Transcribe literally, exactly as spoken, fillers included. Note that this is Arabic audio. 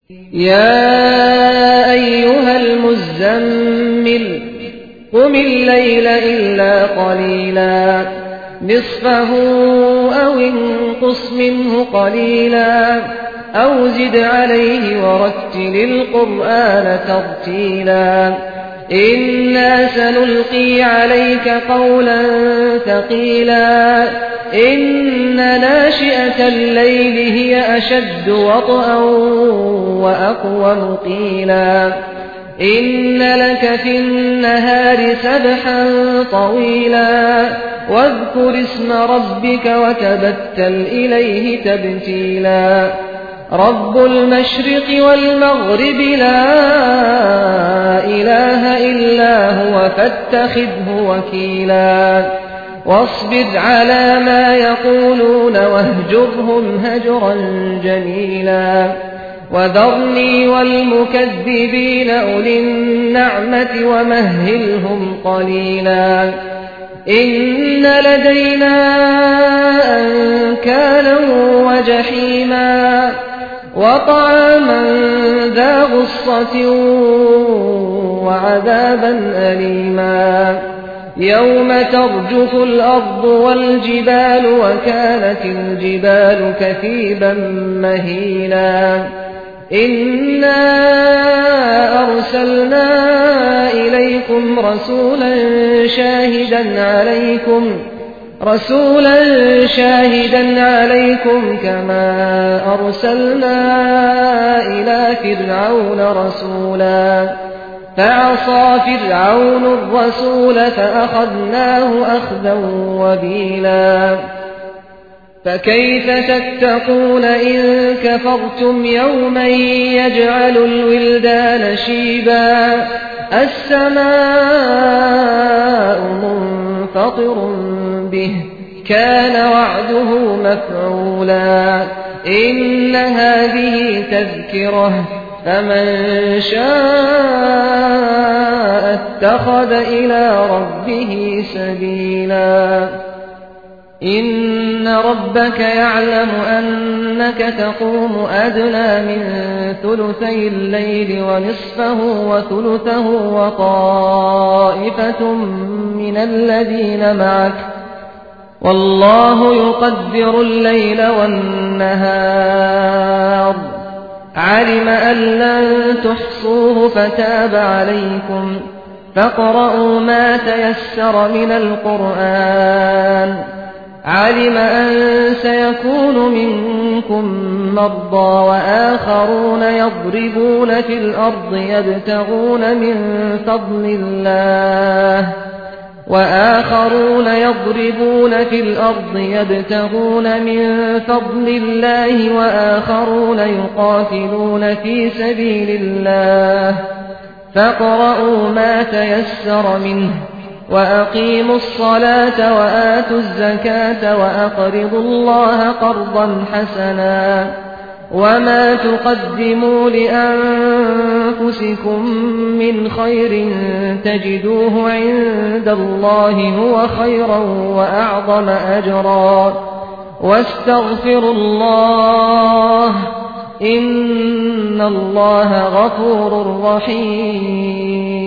يا أيها المزمل قم الليل إلا قليلا نصفه أو انقص منه قليلا أو زد عليه ورتل القرآن ترتيلا إنا سنلقي عليك قولا ثقيلا إن ناشئة الليل هي أشد وطئا وأقوم قيلا إن لك في النهار سبحا طويلا واذكر اسم ربك وتبتل إليه تبتيلا رب المشرق والمغرب لا إله إلا هو فاتخذه وكيلا واصبر على ما يقولون واهجرهم هجرا جميلا وذرني والمكذبين أولي النعمة ومهلهم قليلا إن لدينا أنكالا وجحيما وطعاما ذا غصة وعذابا أليما يوم ترجف الأرض والجبال وكانت الجبال كثيبا مهيلا إنا أرسلنا إليكم رسولا شاهدا عليكم رسولا شاهدا عليكم كما أرسلنا إلى فرعون رسولا فعصى فرعون الرسول فأخذناه أخذا وبيلا فكيف تتقون إن كفرتم يوما يجعل الولدان شيبا السماء منفطر به كان وعده مفعولا إن هذه تذكرة فمن شاء اتخذ إلى ربه سبيلا إن ربك يعلم أنك تقوم أدنى من ثلثي الليل ونصفه وثلثه وطائفة من الذين معك والله يقدر الليل والنهار علم أن لن تحصوه فتاب عليكم فاقرؤوا ما تيسر من القرآن علم أن سيكون منكم مرضى وآخرون يضربون في الأرض يبتغون من فضل الله وآخرون يضربون في الأرض يبتغون من فضل الله وآخرون يقاتلون في سبيل الله فاقرؤوا ما تيسر منه وأقيموا الصلاة وآتوا الزكاة وأقرضوا الله قرضا حسنا وما تقدموا لأنفسكم من خير تجدوه عند الله هو خيرا وأعظم أجرا واستغفروا الله إن الله غفور رحيم